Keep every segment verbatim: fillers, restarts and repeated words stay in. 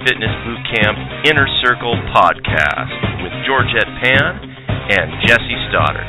Fitness Boot Camp Inner Circle podcast with Georgette Pan and Jesse Stoddard.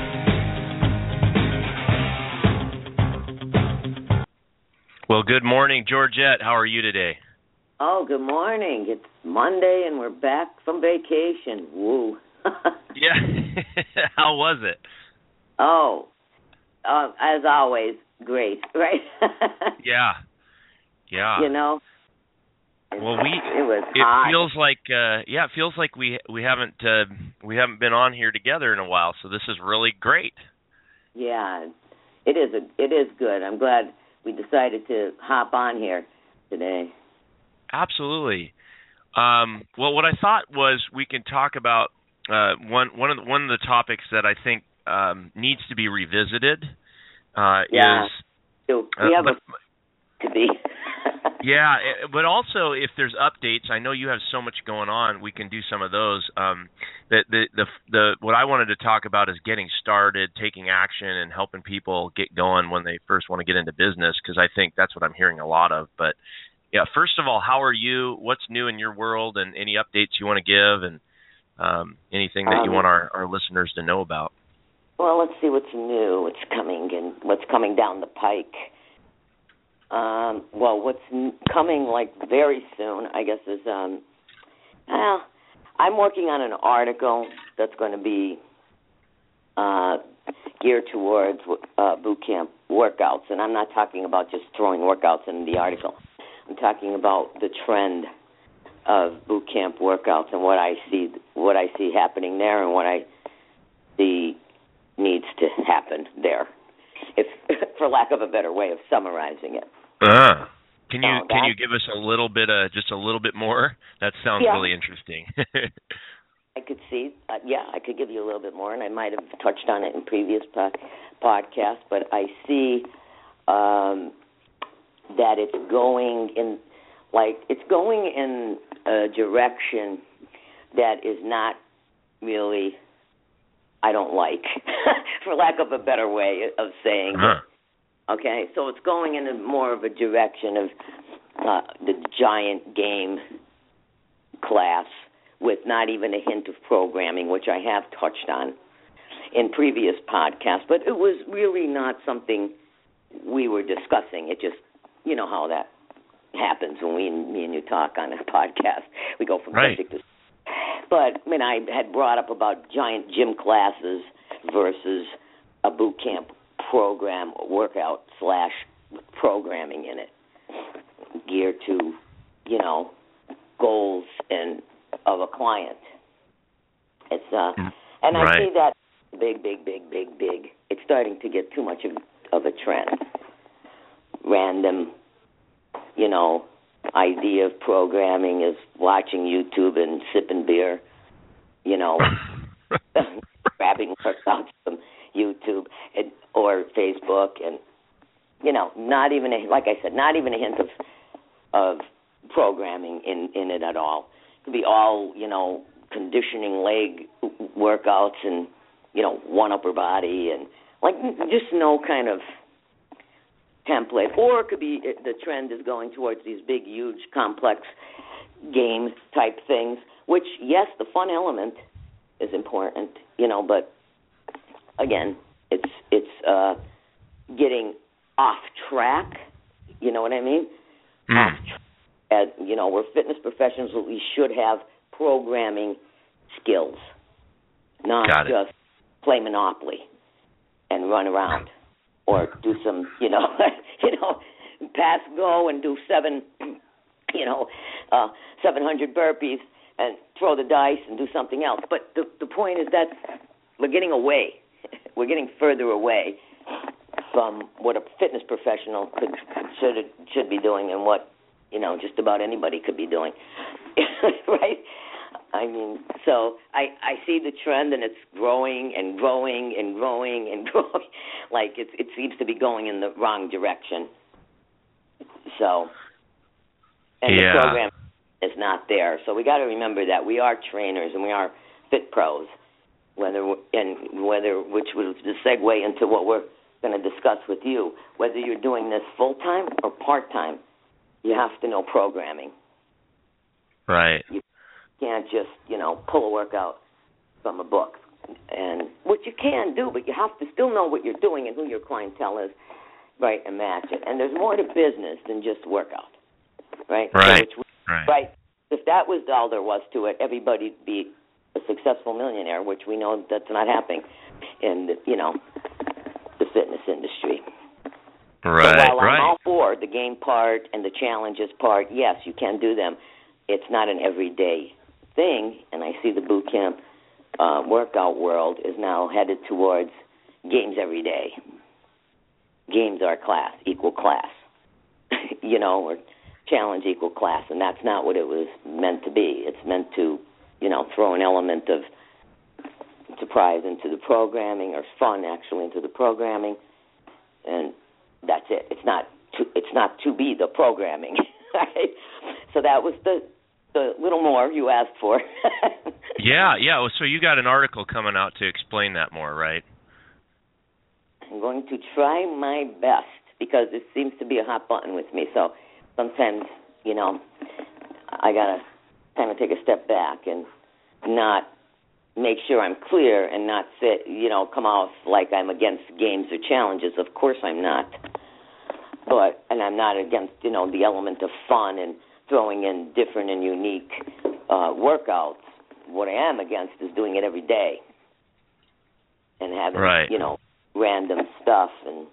Well, good morning, Georgette. How are you today? Oh, good morning. It's Monday and we're back from vacation. Woo. Yeah. How was it? Oh, uh, as always, great, right? Yeah. Yeah. You know, well, we it was it hot. feels like uh, yeah, it feels like we we haven't uh, we haven't been on here together in a while, so this is really great. Yeah, it is a it is good. I'm glad we decided to hop on here today. Absolutely. Um, well, what I thought was we can talk about uh, one one of the, one of the topics that I think um, needs to be revisited. Uh, yeah, is so we uh, have but, a to be. Yeah, but also if there's updates, I know you have so much going on. We can do some of those. Um, the, the the the what I wanted to talk about is getting started, taking action, and helping people get going when they first want to get into business. Because I think that's what I'm hearing a lot of. But yeah, first of all, how are you? What's new in your world, and any updates you want to give, and um, anything that you um, want our, our listeners to know about? Well, let's see what's new, what's coming, and what's coming down the pike. Um, well, what's n- coming like very soon, I guess, is um, well, I'm working on an article that's going to be uh, geared towards uh, boot camp workouts, and I'm not talking about just throwing workouts in the article. I'm talking about the trend of boot camp workouts and what I see, what I see happening there, and what I see needs to happen there, if for lack of a better way of summarizing it. Uh, can you so can you give us a little bit uh just a little bit more? That sounds yeah. really interesting. I could see, uh, yeah, I could give you a little bit more, and I might have touched on it in previous po- podcasts, but I see um, that it's going in, like, it's going in a direction that is not really, I don't like, for lack of a better way of saying uh-huh. it. Okay, so it's going in a more of a direction of uh, the giant game class with not even a hint of programming, which I have touched on in previous podcasts. But it was really not something we were discussing. It just, you know how that happens when we, me and you talk on a podcast. We go from right. subject to But when I had brought up about giant gym classes versus a boot camp program, workout slash programming in it, geared to, you know, goals and of a client. It's uh, and right. I see that big, big, big, big, big. It's starting to get too much of, of a trend. Random, you know, idea of programming is watching YouTube and sipping beer, you know, grabbing workouts from YouTube and, or Facebook, and, you know, not even, a, like I said, not even a hint of of programming in, in it at all. It could be all, you know, conditioning leg workouts and, you know, one upper body and, like, just no kind of template. Or it could be the trend is going towards these big, huge, complex game-type things, which, yes, the fun element is important, you know, but again, it's it's uh, getting off track. You know what I mean? Mm. Off track. And, you know, we're fitness professionals, but we should have programming skills, not just play Monopoly and run around or do some, you know, you know, pass go and do seven, you know, uh, seven hundred burpees and throw the dice and do something else. But the the point is that we're getting away. We're getting further away from what a fitness professional could should should be doing and what, you know, just about anybody could be doing, right? I mean, so I, I see the trend, and it's growing and growing and growing and growing. Like it it seems to be going in the wrong direction. So, and yeah. the program is not there. So we got to remember that we are trainers and we are fit pros. Whether and whether which was the segue into what we're going to discuss with you. Whether you're doing this full time or part time, you have to know programming. Right. You can't just, you know, pull a workout from a book. And what you can do, but you have to still know what you're doing and who your clientele is, right, and match it. And there's more to business than just workout, right? Right. So which we, right. Right. If that was all there was to it, everybody'd be a successful millionaire, which we know that's not happening in the, you know, the fitness industry. Right. So while right. I'm all for the game part and the challenges part, yes, you can do them. It's not an everyday thing, and I see the boot camp uh, workout world is now headed towards games every day. Games are class, equal class, you know, or challenge equal class, and that's not what it was meant to be. It's meant to, you know, throw an element of surprise into the programming, or fun actually into the programming, and that's it. It's not to, it's not to be the programming, right? So that was the the little more you asked for. yeah, yeah. So you got an article coming out to explain that more, right? I'm going to try my best because it seems to be a hot button with me. So sometimes, you know, I got to kind of take a step back and not make sure I'm clear and not sit, you know, come off like I'm against games or challenges. Of course I'm not. But, and I'm not against, you know, the element of fun and throwing in different and unique uh, workouts. What I am against is doing it every day and having, right. you know, random stuff. And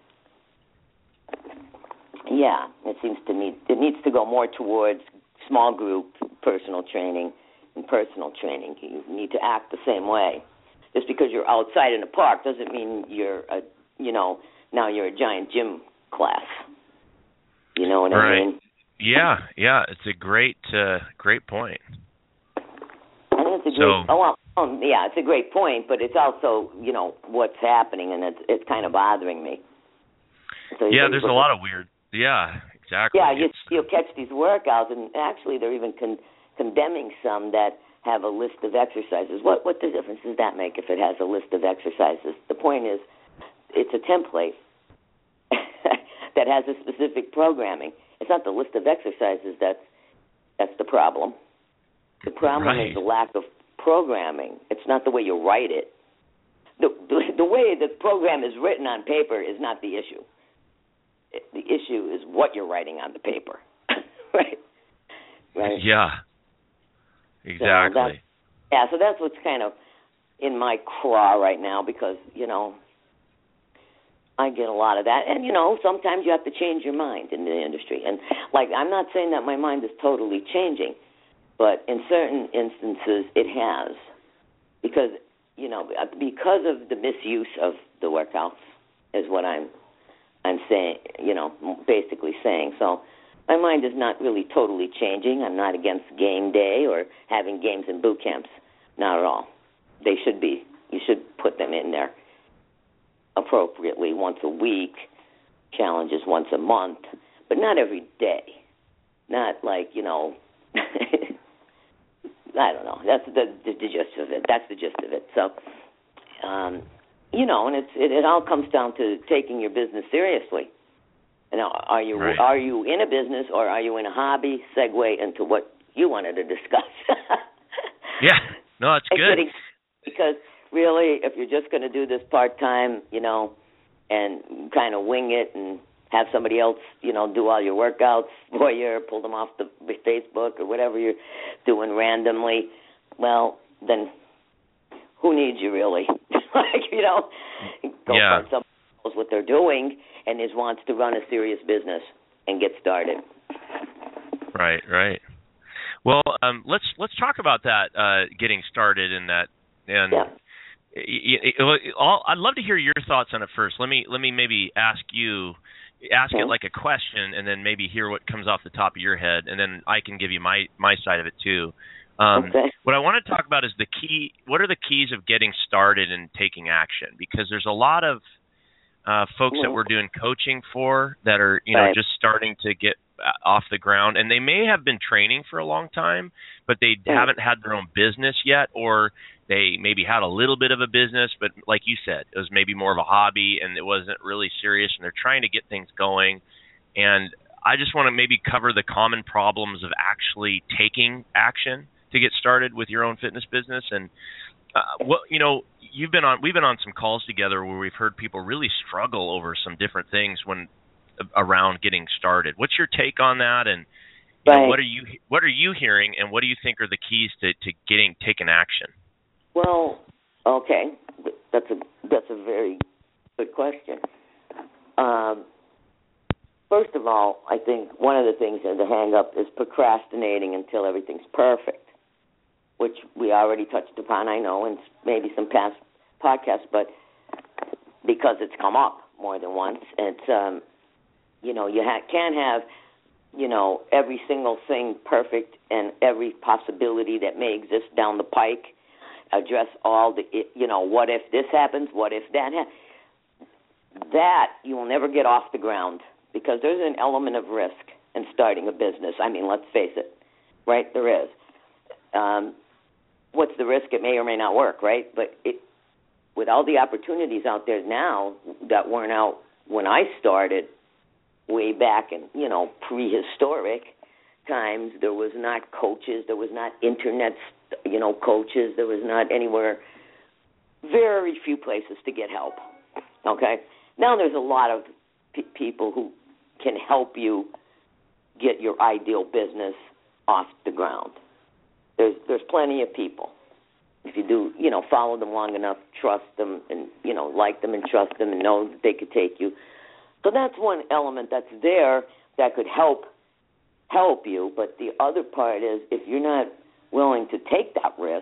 yeah, it seems to me it needs to go more towards small group personal training and personal training. You need to act the same way. Just because you're outside in a park doesn't mean you're a, you know, now you're a giant gym class. You know what right. I mean? Yeah, yeah. It's a great, uh, great point. I think it's a so, great. Oh well, um, yeah, it's a great point, but it's also, you know, what's happening, and it's it's kind of bothering me. So yeah, there's a lot of weird. Yeah, exactly. Yeah, you, you'll catch these workouts, and actually, they're even con- condemning some that have a list of exercises. What what the difference does that make if it has a list of exercises? The point is, it's a template that has a specific programming. It's not the list of exercises that's that's the problem. The problem right. is the lack of programming. It's not the way you write it. The, the the way the program is written on paper is not the issue. The issue is what you're writing on the paper, right? Right. Yeah. Exactly. So yeah. So that's what's kind of in my craw right now, because you know I get a lot of that, and you know sometimes you have to change your mind in the industry. And like I'm not saying that my mind is totally changing, but in certain instances it has, because you know because of the misuse of the workouts is what I'm. I'm saying, you know, basically saying. So my mind is not really totally changing. I'm not against game day or having games in boot camps. Not at all. They should be. You should put them in there appropriately once a week, challenges once a month, but not every day. Not like, you know, I don't know. That's the, the, the gist of it. That's the gist of it. So, um, you know, and it's it, it all comes down to taking your business seriously. And are you right. are you in a business or are you in a hobby? Segue into what you wanted to discuss. yeah, no, it's good. Because really, if you're just going to do this part time, you know, and kind of wing it and have somebody else, you know, do all your workouts for you, pull them off the Facebook or whatever you're doing randomly, well, then who needs you really? Like, you know, go yeah. find somebody who knows what they're doing and is wants to run a serious business and get started. Right, right. Well, um, let's let's talk about that uh, getting started in that. And yeah. it, it, it, all, I'd love to hear your thoughts on it first. Let me let me maybe ask you ask okay. it like a question, and then maybe hear what comes off the top of your head, and then I can give you my my side of it too. Um, okay. What I want to talk about is the key. What are the keys of getting started and taking action? Because there's a lot of uh, folks mm-hmm. that we're doing coaching for that are, you know, right. just starting to get off the ground, and they may have been training for a long time, but they right. haven't had their own business yet, or they maybe had a little bit of a business, but like you said, it was maybe more of a hobby, and it wasn't really serious, and they're trying to get things going. And I just want to maybe cover the common problems of actually taking action to get started with your own fitness business. And uh, what you know, you've been on, we've been on some calls together where we've heard people really struggle over some different things when around getting started. What's your take on that? And you right. know, what are you what are you hearing, and what do you think are the keys to, to getting taking action? Well, okay, that's a that's a very good question. Um, first of all, I think one of the things that the hang up is procrastinating until everything's perfect, which we already touched upon, I know, in maybe some past podcasts, but because it's come up more than once, it's, um, you know, you ha- can't have, you know, every single thing perfect and every possibility that may exist down the pike, address all the, you know, what if this happens, what if that happens. That you will never get off the ground because there's an element of risk in starting a business. I mean, let's face it, right? There is. Um, what's the risk? It may or may not work, right? But it, with all the opportunities out there now that weren't out when I started way back in, you know, prehistoric times, there was not coaches, there was not internet, you know, coaches, there was not anywhere, very few places to get help, okay? Now there's a lot of p- people who can help you get your ideal business off the ground. There's there's plenty of people. If you do, you know, follow them long enough, trust them, and, you know, like them and trust them and know that they could take you. So that's one element that's there that could help help you. But the other part is if you're not willing to take that risk,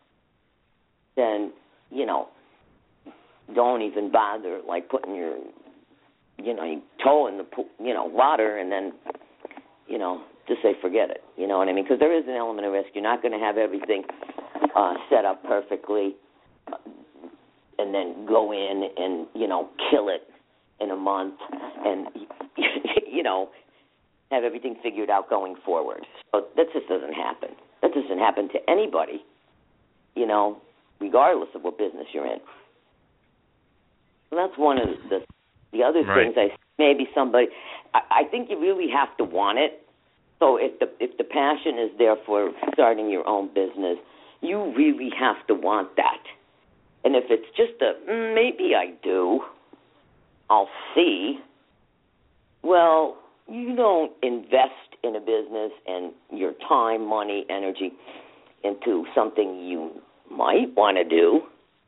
then, you know, don't even bother, like, putting your, you know, your toe in the, you know, water and then, you know, just say forget it. You know what I mean? Because there is an element of risk. You're not going to have everything uh, set up perfectly and then go in and, you know, kill it in a month and, you know, have everything figured out going forward. So that just doesn't happen. That doesn't happen to anybody, you know, regardless of what business you're in. So that's one of the the other right. things. I maybe somebody. I, I think you really have to want it. So if the if the passion is there for starting your own business, you really have to want that. And if it's just a mm, maybe I do, I'll see. Well, you don't invest in a business and your time, money, energy into something you might want to do.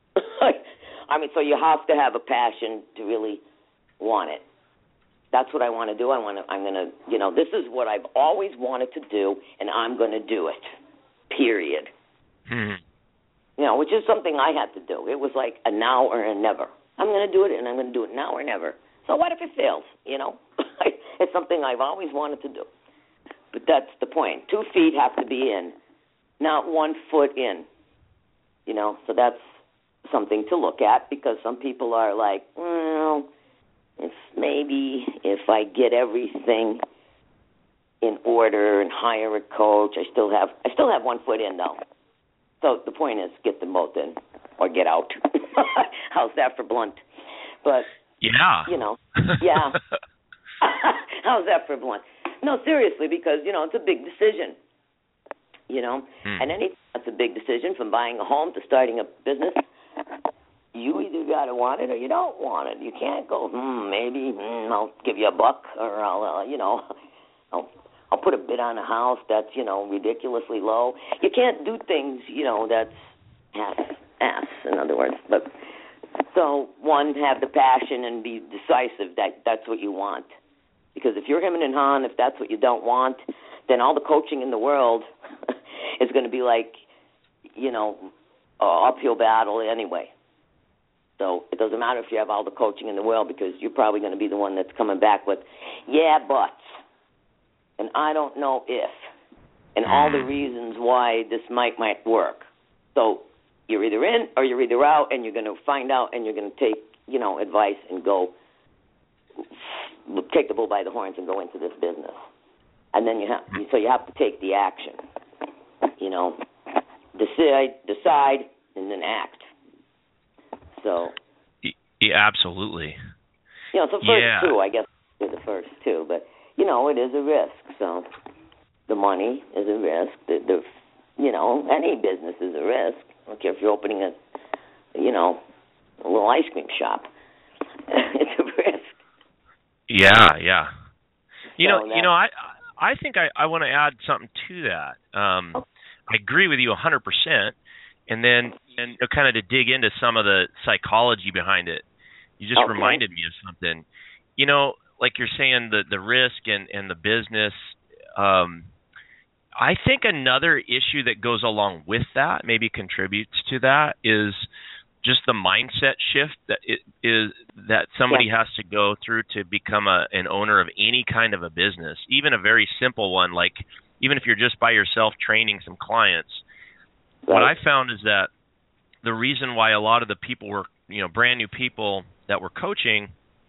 I mean, so you have to have a passion to really want it. That's what I want to do. I want to. I'm going to. You know, this is what I've always wanted to do, and I'm going to do it. Period. Hmm. You know, which is something I had to do. It was like a now or a never. I'm going to do it, and I'm going to do it now or never. So what if it fails? You know, it's something I've always wanted to do. But that's the point. Two feet have to be in, not one foot in. You know, so that's something to look at because some people are like, well, if maybe if I get everything in order and hire a coach, I still have I still have one foot in though. So the point is, get them both in or get out. How's that for blunt? But yeah, you know, yeah. How's that for blunt? No, seriously, because you know it's a big decision. You know, hmm. and any that's a big decision from buying a home to starting a business. You either got to want it or you don't want it. You can't go, hmm, maybe hmm, I'll give you a buck or I'll, uh, you know, I'll I'll put a bid on a house that's, you know, ridiculously low. You can't do things, you know, that's half-ass, in other words. But so, one, have the passion and be decisive that that's what you want. Because if you're him and Han, if that's what you don't want, then all the coaching in the world is going to be like, you know, uh, uphill battle anyway. So it doesn't matter if you have all the coaching in the world because you're probably going to be the one that's coming back with, yeah, but, and I don't know if, and all the reasons why this might might work. So you're either in or you're either out, and you're going to find out, and you're going to take, you know, advice and go take the bull by the horns and go into this business. And then you have, so you have to take the action, you know, decide, decide, and then act. So, yeah, absolutely. You know, so first yeah. two, I guess, are the first two. But, you know, it is a risk. So the money is a risk. The, the you know, any business is a risk. I don't care if you're opening a, you know, a little ice cream shop. It's a risk. Yeah, yeah. You so know, you know, I I think I, I want to add something to that. Um, okay. I agree with you one hundred percent. And then, and kind of to dig into some of the psychology behind it, you just okay. reminded me of something. You know, like you're saying, the the risk and, and the business. Um, I think another issue that goes along with that, maybe contributes to that, is just the mindset shift that it is that somebody yeah. has to go through to become a, an owner of any kind of a business, even a very simple one, like even if you're just by yourself training some clients. Right. What I found is that the reason why a lot of the people were, you know, brand new people that were coaching,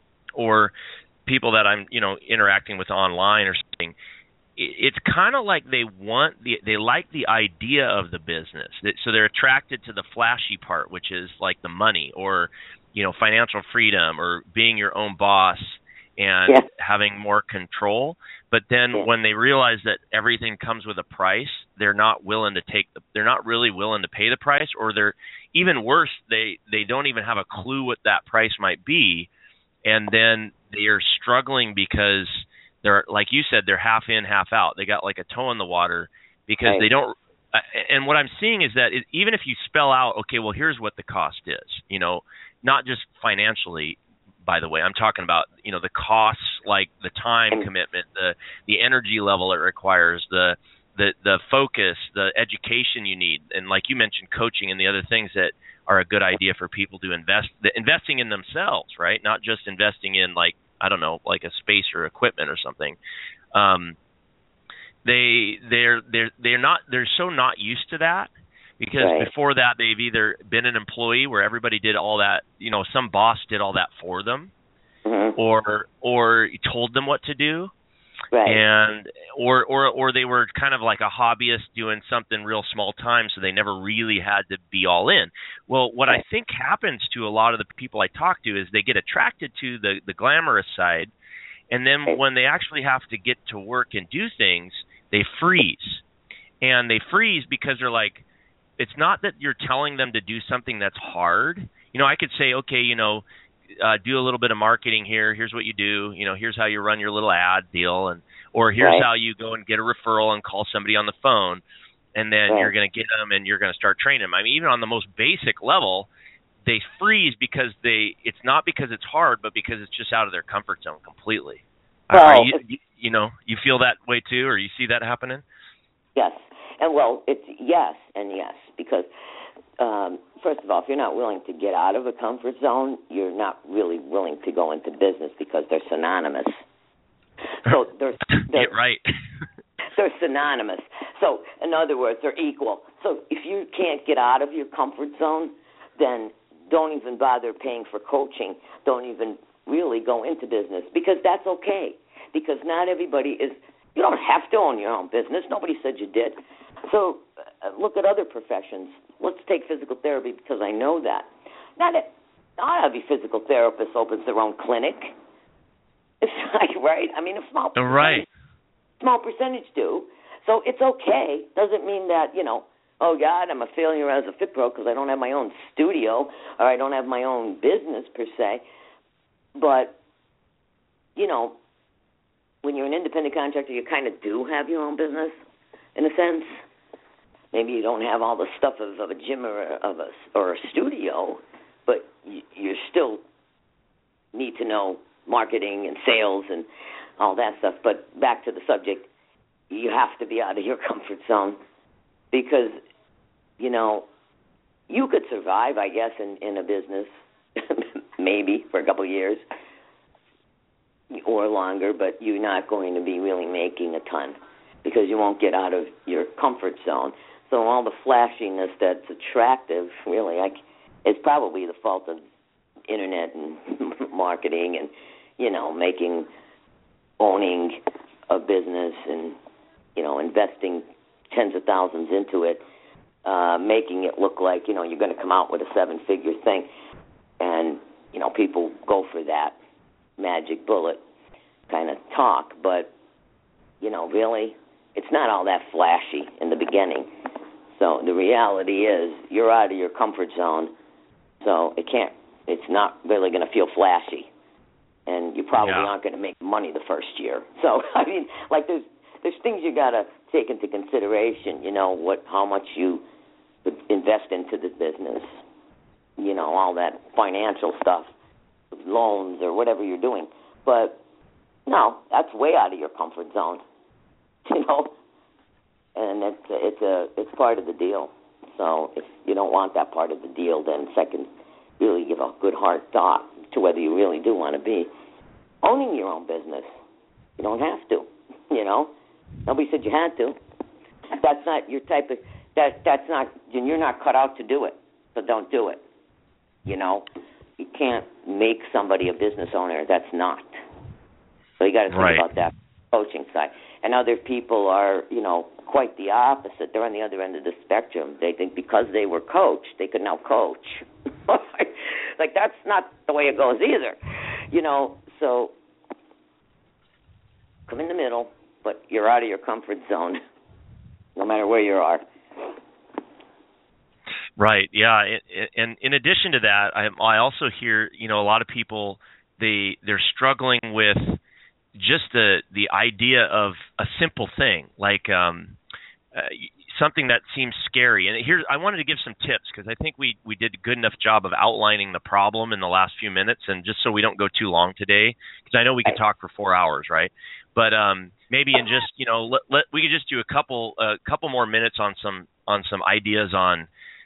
or people that I'm, you know, interacting with online or something, it's kind of like they want the, they like the idea of the business. So they're attracted to the flashy part, which is like the money, or, you know, financial freedom, or being your own boss and yeah. having more control. But then yeah. when they realize that everything comes with a price, they're not willing to take the, they're not really willing to pay the price, or they're even worse, they, they don't even have a clue what that price might be. And then they are struggling because they're, like you said, they're half in, half out. They got like a toe in the water because right. they don't. Uh, and what I'm seeing is that it, even if you spell out, okay, well, here's what the cost is, you know, not just financially, by the way, I'm talking about, you know, the costs, like the time commitment, the, the energy level it requires, the, the, the focus, the education you need. And like you mentioned, coaching and the other things that are a good idea for people to invest, the, investing in themselves, right? Not just investing in, like, I don't know, like a space or equipment or something. Um, they they're they're they're not they're so not used to that, because right. before that they've either been an employee where everybody did all that, you know, some boss did all that for them, mm-hmm. or or told them what to do. Right. And or, or or they were kind of like a hobbyist doing something real small time, so they never really had to be all in. Well, what I think happens to a lot of the people I talk to is they get attracted to the, the glamorous side, and then right. when they actually have to get to work and do things, they freeze. And they freeze because they're like, it's not that you're telling them to do something that's hard. You know, I could say, okay, you know, Uh, do a little bit of marketing here. Here's what you do. You know, here's how you run your little ad deal, and or here's right. how you go and get a referral and call somebody on the phone, and then right. you're going to get them and you're going to start training them. I mean, even on the most basic level, they freeze because they. It's not because it's hard, but because it's just out of their comfort zone completely. Well, Are you, you, you know, you feel that way too, or you see that happening? Yes, and well, it's yes and yes, because. Um, first of all, if you're not willing to get out of a comfort zone, you're not really willing to go into business, because they're synonymous. So they're, they're Get right. they're synonymous. So in other words, they're equal. So if you can't get out of your comfort zone, then don't even bother paying for coaching. Don't even really go into business, because that's okay. Because not everybody is. You don't have to own your own business. Nobody said you did. So uh, look at other professions. Let's take physical therapy, because I know that. Not, a, not every physical therapist opens their own clinic. It's like, right? I mean, a small percentage, right. small percentage do. So it's okay. Doesn't mean that, you know, oh, God, I'm a failure as a fit pro because I don't have my own studio, or I don't have my own business per se. But, you know, when you're an independent contractor, you kind of do have your own business, in a sense. Maybe you don't have all the stuff of, of a gym or a, of a, or a studio, but you, you still need to know marketing and sales and all that stuff. But back to the subject, you have to be out of your comfort zone, because, you know, you could survive, I guess, in, in a business, maybe for a couple of years or longer, but you're not going to be really making a ton, because you won't get out of your comfort zone. So all the flashiness that's attractive, really, I, is probably the fault of internet and marketing and, you know, making, owning a business and, you know, investing tens of thousands into it, uh, making it look like, you know, you're going to come out with a seven-figure thing. And, you know, people go for that magic bullet kind of talk. But you know, really, it's not all that flashy in the beginning. So the reality is you're out of your comfort zone, so it can't, it's not really going to feel flashy. And you probably yeah. aren't going to make money the first year. So, I mean, like there's there's things you got to take into consideration, you know, what how much you would invest into the business, you know, all that financial stuff, loans or whatever you're doing. But, no, that's way out of your comfort zone, you know. And it's a, it's a it's part of the deal. So if you don't want that part of the deal, then second, really give a good hard thought to whether you really do want to be owning your own business. You don't have to, you know. Nobody said you had to. That's not your type of that. That's not. You're not cut out to do it, so don't do it. You know, you can't make somebody a business owner. That's not. So you got to think right. about that coaching side. And other people are, you know, quite the opposite. They're on the other end of the spectrum. They think because they were coached, they could now coach. Like, that's not the way it goes either. You know, so come in the middle, but you're out of your comfort zone, no matter where you are. Right, yeah. And in addition to that, I, I also hear, you know, a lot of people, they, they're struggling with just the the idea of a simple thing, like um, uh, something that seems scary. And here, I wanted to give some tips because I think we, we did a good enough job of outlining the problem in the last few minutes, and just so we don't go too long today, because I know we could talk for four hours, right? But um, maybe in just, you know, let, let, we could just do a couple a uh, couple more minutes on some on some ideas on.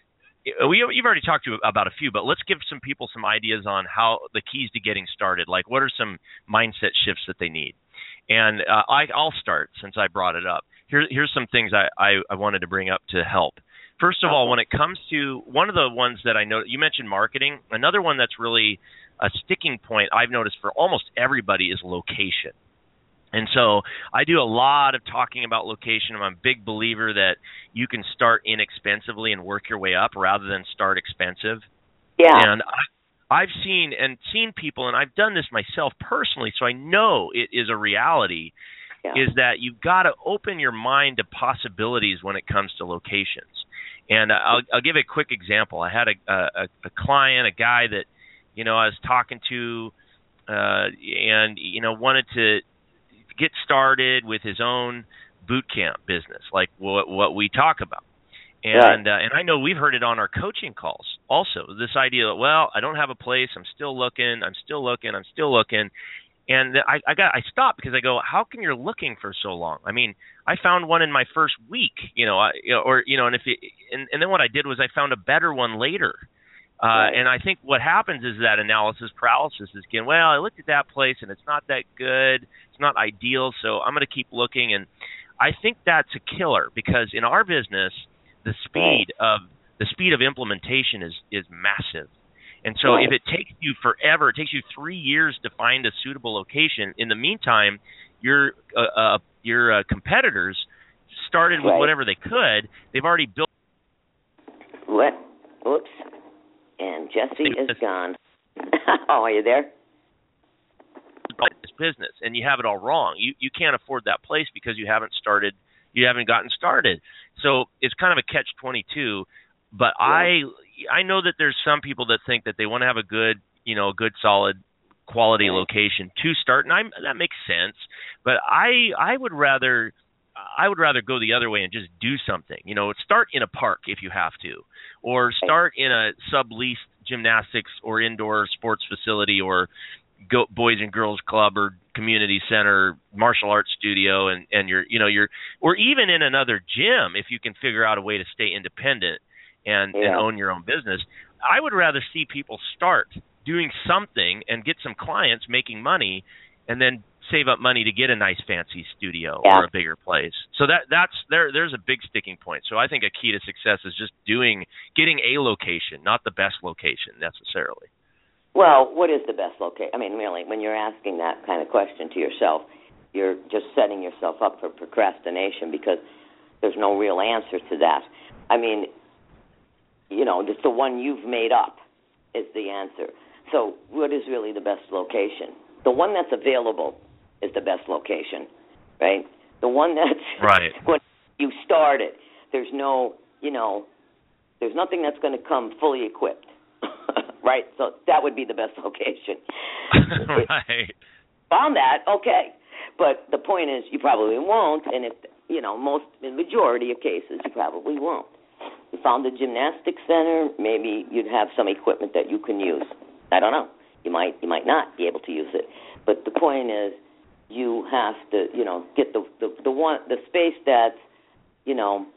We, you've already talked to about a few, but let's give some people some ideas on how the keys to getting started. Like, what are some mindset shifts that they need? And uh, I, I'll start since I brought it up. Here, here's some things I, I, I wanted to bring up to help. First of all, when it comes to one of the ones that I know, you mentioned marketing. Another one that's really a sticking point I've noticed for almost everybody is location. And so I do a lot of talking about location. I'm a big believer that you can start inexpensively and work your way up rather than start expensive. Yeah. And I, I've seen and seen people, and I've done this myself personally, so I know it is a reality, yeah. is that you've got to open your mind to possibilities when it comes to locations. And I'll, I'll give a quick example. I had a, a, a client, a guy that, you know, I was talking to uh, and, you know, wanted to get started with his own boot camp business, like what what we talk about. And right. uh, and I know we've heard it on our coaching calls also, this idea that, well, I don't have a place, I'm still looking, I'm still looking, I'm still looking. And I, I got I stopped because I go, how can you looking for so long? I mean, I found one in my first week, you know, I, you know or, you know, and if it, and, and then what I did was I found a better one later. Uh, right. And I think what happens is that analysis paralysis is again, well, I looked at that place and it's not that good. It's not ideal. So I'm going to keep looking. And I think that's a killer because in our business, the speed of the speed of implementation is, is massive. And so right. if it takes you forever, it takes you three years to find a suitable location. In the meantime, your, uh, uh, your uh, competitors started with right. whatever they could. They've already built. What? Oops. And Jesse is gone. Oh, are you there? This business, and you have it all wrong. You you can't afford that place because you haven't started. You haven't gotten started. So it's kind of a catch twenty-two. But yeah. I I know that there's some people that think that they want to have a good, you know, a good solid quality right. location to start, and I, that makes sense. But I I would rather. I would rather go the other way and just do something. You know, start in a park if you have to, or start in a subleased gymnastics or indoor sports facility or go, boys and girls club or community center, martial arts studio, and, and you're, you know, you're, or even in another gym if you can figure out a way to stay independent and, yeah. and own your own business. I would rather see people start doing something and get some clients making money and then save up money to get a nice fancy studio yeah. or a bigger place. So that that's there there's a big sticking point. So I think a key to success is just doing getting a location, not the best location necessarily. Well, what is the best location? I mean, really, when you're asking that kind of question to yourself, you're just setting yourself up for procrastination because there's no real answer to that. I mean, you know, just the one you've made up is the answer. So what is really the best location? The one that's available is the best location, right? The one that's right. when you started. There's no, you know, there's nothing that's going to come fully equipped, right? So that would be the best location. Right. Found that, okay. But the point is, you probably won't, and if, you know, most, in the majority of cases, you probably won't. You found a gymnastics center, maybe you'd have some equipment that you can use. I don't know. You might, you might not be able to use it. But the point is, you have to, you know, get the, the, the one, the space that's, you know,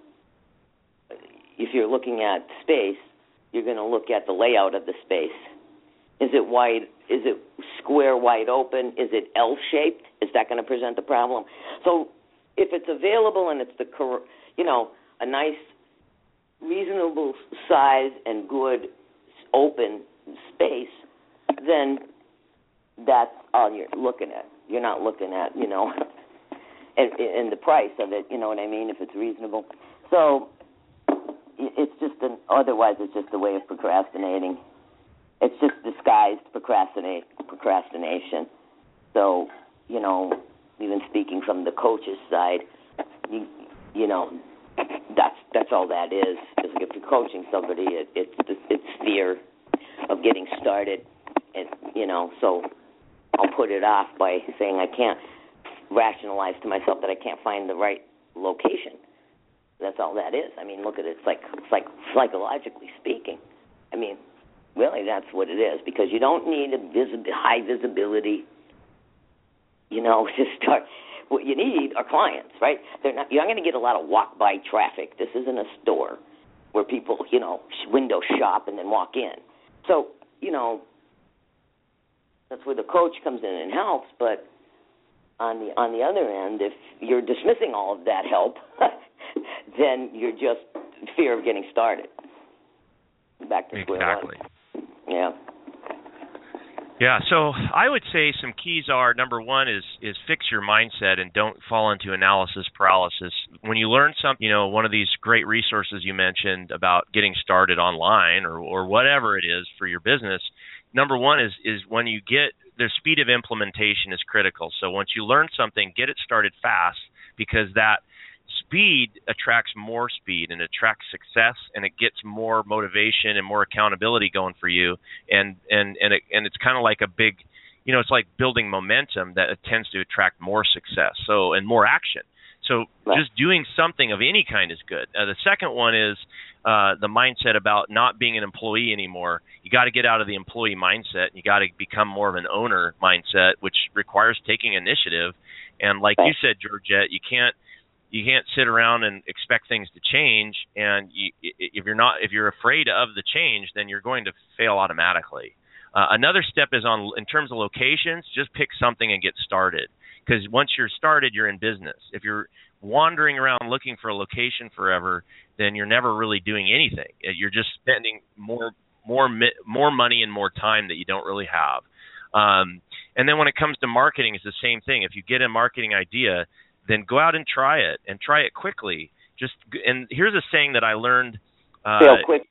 if you're looking at space, you're going to look at the layout of the space. Is it wide? Is it square, wide open? Is it L-shaped? Is that going to present a problem? So if it's available and it's the, you know, a nice, reasonable size and good open space, then that's all you're looking at. You're not looking at, you know, and, and the price of it, you know what I mean, if it's reasonable. So it's just an, otherwise it's just a way of procrastinating. It's just disguised procrastinate, procrastination. So, you know, even speaking from the coach's side, you, you know, that's that's all that is. Is if you're coaching somebody, it, it's it's fear of getting started, and you know. So I'll put it off by saying I can't rationalize to myself that I can't find the right location. That's all that is. I mean, look at it. It's like it's like psychologically speaking. I mean, really, that's what it is, because you don't need a visi- high visibility. You know, to start. What you need are clients, right? They're not. You're not going to get a lot of walk-by traffic. This isn't a store where people, you know, window shop and then walk in. So, you know, that's where the coach comes in and helps. But on the on the other end, if you're dismissing all of that help, then you're just fear of getting started. Back to square exactly. one. Yeah. Yeah, so I would say some keys are, number one is is fix your mindset and don't fall into analysis paralysis. When you learn something, you know, one of these great resources you mentioned about getting started online or, or whatever it is for your business, number one is, is when you get, the speed of implementation is critical. So once you learn something, get it started fast, because that speed attracts more speed and attracts success, and it gets more motivation and more accountability going for you. And and and it, and it's kind of like a big, you know, it's like building momentum that tends to attract more success. So and more action. So just doing something of any kind is good. Uh, the second one is uh, the mindset about not being an employee anymore. You got to get out of the employee mindset. You got to become more of an owner mindset, which requires taking initiative. And like you said, Georgette, you can't. You can't sit around and expect things to change, and you, if you're not, if you're afraid of the change, then you're going to fail automatically. Uh, another step is on, in terms of locations, just pick something and get started, because once you're started, you're in business. If you're wandering around looking for a location forever, then you're never really doing anything. You're just spending more, more, more money and more time that you don't really have. Um, and then when it comes to marketing, it's the same thing. If you get a marketing idea, then go out and try it, and try it quickly. Just and here's a saying that I learned. Uh, Fail quick.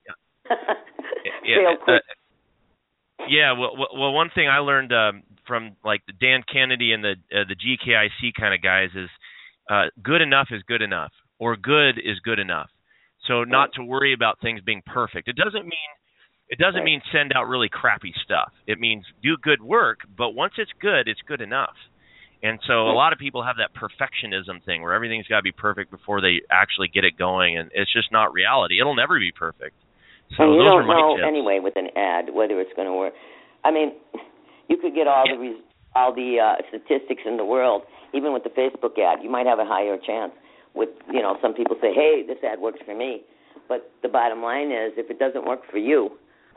yeah, Fail quick. Uh, yeah. Well, well, one thing I learned um, from like the Dan Kennedy and the uh, the G K I C kind of guys is uh, good enough is good enough, or good is good enough. So not to worry about things being perfect. It doesn't mean it doesn't mean send out really crappy stuff. It means do good work, but once it's good, it's good enough. And so a lot of people have that perfectionism thing where everything's got to be perfect before they actually get it going, and it's just not reality. It'll never be perfect. So and you those don't are my know tips. Anyway with an ad whether it's going to work. I mean, you could get all yeah. the res- all the uh, statistics in the world, even with the Facebook ad. You might have a higher chance. With you know, some people say, "Hey, this ad works for me," but the bottom line is, if it doesn't work for you,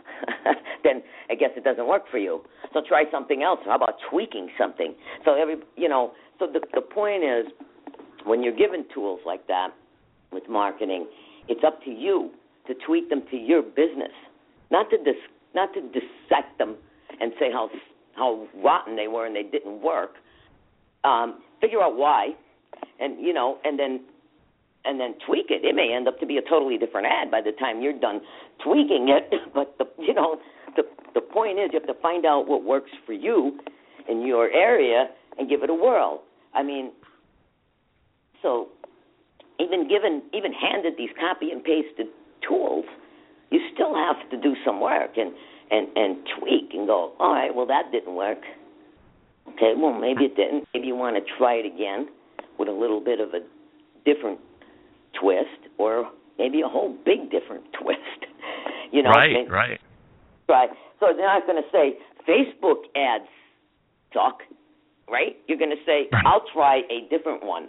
then I guess it doesn't work for you. So try something else. How about tweaking something? So every, you know, so the the point is, when you're given tools like that with marketing, it's up to you to tweak them to your business, not to dis, not to dissect them and say how how rotten they were and they didn't work. Um, figure out why, and you know, and then and then tweak it. It may end up to be a totally different ad by the time you're done tweaking it. But the you know the the point is, you have to find out what works for you in your area and give it a whirl. I mean, so even given, even handed these copy and pasted tools, you still have to do some work and, and, and tweak and go, all right, well, that didn't work. Okay, well, maybe it didn't. Maybe you want to try it again with a little bit of a different twist, or maybe a whole big different twist. You know, right, maybe, right. Right. So they're not going to say Facebook ads suck, right? You're going to say, right. I'll try a different one,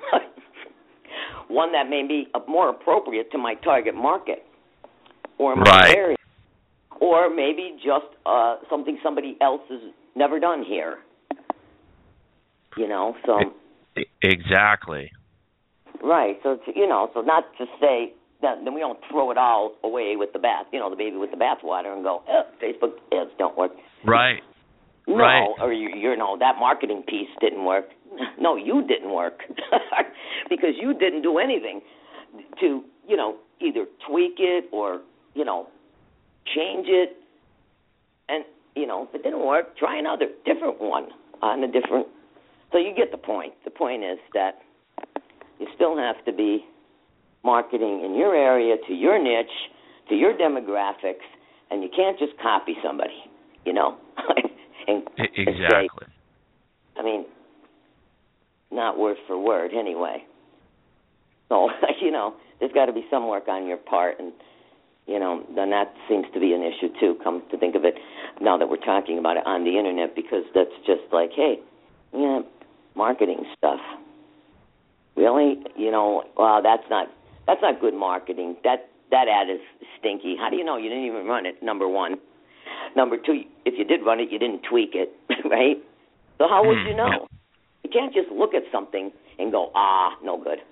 one that may be more appropriate to my target market or my right. area, or maybe just uh, something somebody else has never done here. You know, so exactly. Right. So to, you know, so not to say that then we don't throw it all away with the bath, you know, the baby with the bathwater, and go, oh, Facebook ads don't work. Right. No, right. or you, you know, that marketing piece didn't work. No, you didn't work because you didn't do anything to, you know, either tweak it or, you know, change it. And, you know, if it didn't work, try another different one on a different. So you get the point. The point is that you still have to be marketing in your area to your niche, to your demographics, and you can't just copy somebody, you know. and, exactly. And say, I mean, not word for word anyway. So, you know, there's got to be some work on your part, and, you know, then that seems to be an issue too, come to think of it, now that we're talking about it on the Internet, because that's just like, hey, yeah, marketing stuff. Really? You know, wow, that's not that's not good marketing. That that ad is stinky. How do you know you didn't even run it, number one? Number two, if you did run it, you didn't tweak it, right? So how would you know? You can't just look at something and go, ah, no good.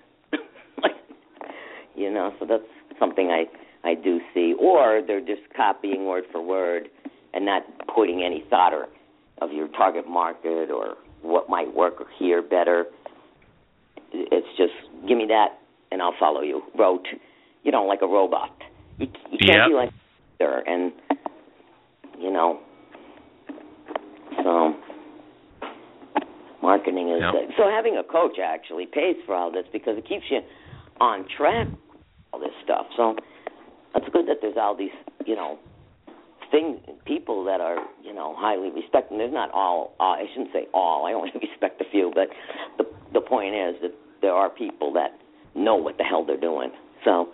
You know, so that's something I, I do see. Or they're just copying word for word and not putting any thought or, of your target market or what might work here better. It's just, give me that, and I'll follow you. Rote, you know, like a robot. You, you can't yep. be like there, and, you know, so marketing is... Yep. So having a coach actually pays for all this because it keeps you on track, all this stuff. So it's good that there's all these, you know, thing people that are, you know, highly respected. There's not all, uh, I shouldn't say all, I only respect a few, but the the point is that there are people that know what the hell they're doing. So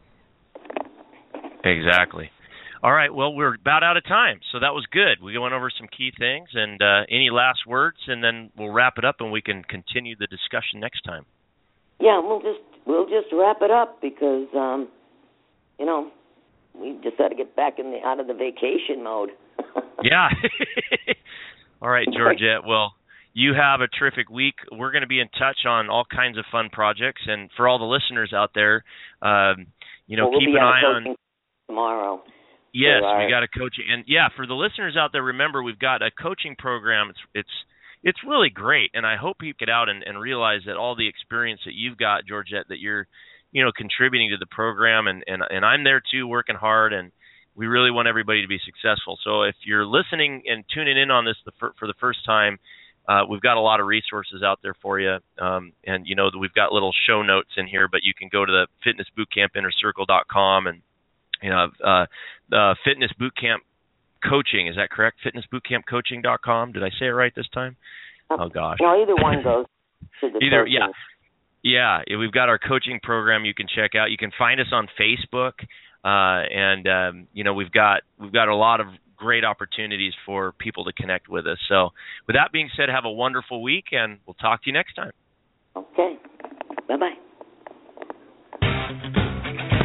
exactly. All right, well, we're about out of time, so that was good. We went over some key things, and uh, any last words, and then we'll wrap it up and we can continue the discussion next time. Yeah, we'll just we'll just wrap it up because um, you know, we just got to get back in the out of the vacation mode. Yeah. All right, Georgette. Well, you have a terrific week. We're going to be in touch on all kinds of fun projects, and for all the listeners out there, um, you know, well, we'll keep be an out eye on tomorrow. Yes, our... we got a coaching, and yeah, for the listeners out there, remember we've got a coaching program. It's it's it's really great, and I hope you get out and, and realize that all the experience that you've got, Georgette, that you're, you know, contributing to the program, and, and, and I'm there too, working hard, and we really want everybody to be successful. So if you're listening and tuning in on this the fir- for the first time, uh, we've got a lot of resources out there for you, um, and you know that we've got little show notes in here, but you can go to the fitness bootcamp inner circle dot com and you know uh, uh, Fitness Bootcamp Coaching, is that correct? fitness bootcamp coaching dot com. Did I say it right this time? Oh gosh. No, either one goes to the either coaching. yeah. Yeah, we've got our coaching program you can check out. You can find us on Facebook, uh, and um, you know we've got we've got a lot of great opportunities for people to connect with us. So, with that being said, have a wonderful week, and we'll talk to you next time. Okay. Bye bye.